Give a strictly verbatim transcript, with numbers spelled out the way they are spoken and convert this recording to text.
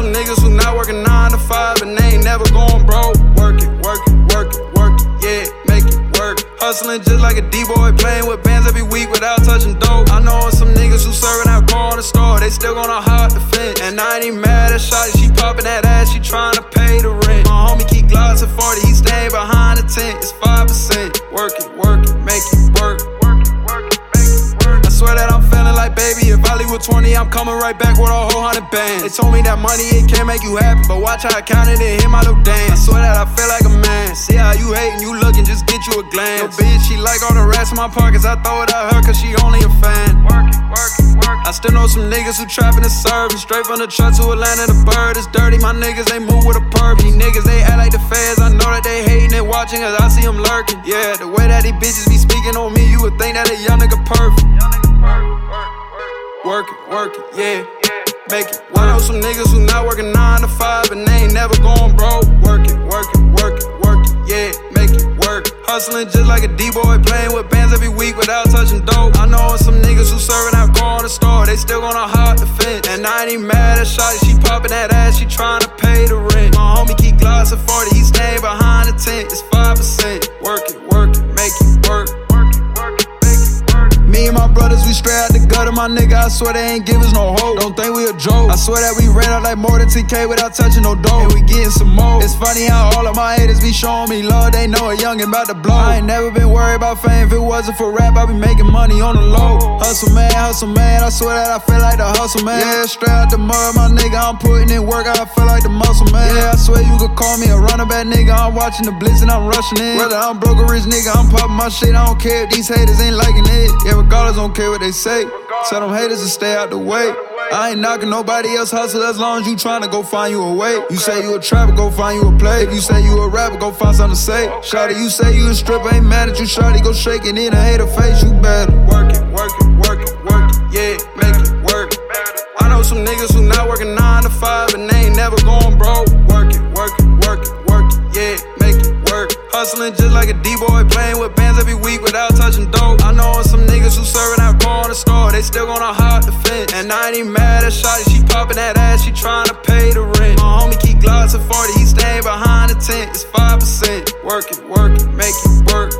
some niggas who not working nine to five and they ain't never going broke. Work it, work it, work it, work it, yeah, make it work. Hustling just like a D-boy, playing with bands every week without touching dope. I know some niggas who serving alcohol in the store, they still gonna hide the fence. And I ain't even mad at Shawty, she popping that ass, she trying to pay the rent. My homie keep gloss at forty, he staying behind the tent, it's five percent. Work it, work it, make it work. Work it, work it, make it work. I swear that I'm feeling like baby, if I leave with twenty, I'm coming right back with a whole hundred bands. They told me that money, it can't make you happy, but watch how I count it and hit my little dance. I swear that I feel like a man, see how you hating, you looking, just get you a glance. Yo bitch, she like all the rats in my pockets, I throw it at her cause she only a fan. Work it, work it, work it. I still know some niggas who trapping and serving, straight from the truck to Atlanta, the bird is dirty. My niggas, they move with a purpose. These niggas, they act like the feds, I know that they hating and watching cause I see them lurking. Yeah, the way that these bitches be speaking on me, you would think that a young nigga perfect. Work it, work it, yeah, make it work. I know some niggas who not working nine to five and they ain't never going broke. Work it, work it, work it, work it, yeah, make it work. Hustling just like a D-boy, playing with bands every week without touching dope. I know some niggas who serving alcohol in the store, they still gonna hide the fence. And I ain't even mad at Shawty, she popping that ass, she trying to pay the rent. My homie keep gloss at forty, he staying behind the tent, it's five percent. Work it, work it, make it work. Me and my brothers, we straight out the gutter, my nigga, I swear they ain't give us no hope. Don't think we a joke, I swear that we ran up like more than T K without touching no dough. And we getting some more. It's funny how all of my haters be showing me love, they know a youngin' about to blow. I ain't never been worried about fame, if it wasn't for rap, I be making money on the low. Hustle man, hustle man, I swear that I feel like the hustle man. Yeah, straight out the mud, my nigga, I'm putting in work, I feel like the muscle man. Yeah, I swear you could call me a running back nigga, I'm watching the blitz and I'm rushing in. Whether I'm broke or rich nigga, I'm popping my shit, I don't care if these haters ain't liking it. Yeah, regardless, don't care what they say. Tell them haters to stay out the way. I ain't knocking nobody else hustle as long as you tryna go find you a way. You say you a trapper, go find you a play. If you say you a rapper, go find something to say. Shawty, you say you a stripper, ain't mad at you. Shawty, go shake it in a hater face. You better work it, work it, work it, work it, yeah, make it work. I know some niggas who not working nine to five and they ain't never going broke. Work it, work it, work it, work it, yeah, make it work. Hustling just like a D-boy, playing with bands every week without touching dope. I know some niggas who serving alcohol in the store, they still gonna hide the fence. And I ain't even mad at Shawty, she popping that ass, she trying to pay the rent. My homie keep gloss at forty, he staying behind the tent, it's five percent. Work it, work it, make it work.